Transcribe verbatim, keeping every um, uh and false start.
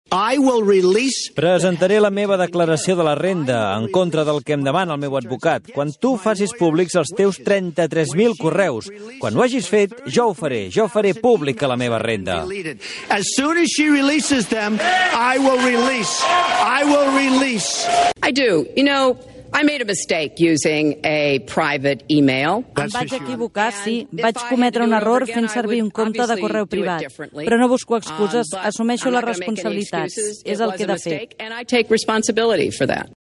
I will release... Presentaré la meva declaració de la renda en contra del que em demana el meu advocat quan tu facis públics els teus trenta-tres mil correus. Quan ho hagis fet, jo ho faré. Jo faré pública la meva renda. As soon as she releases them, I will release. I will release. I do. You know, I made a mistake using a private email. Em vaig equivocar, sí. Vaig cometre un error fent servir un compte de correu privat. Però no busco excuses, assumeixo les responsabilitats. És el que he de fer.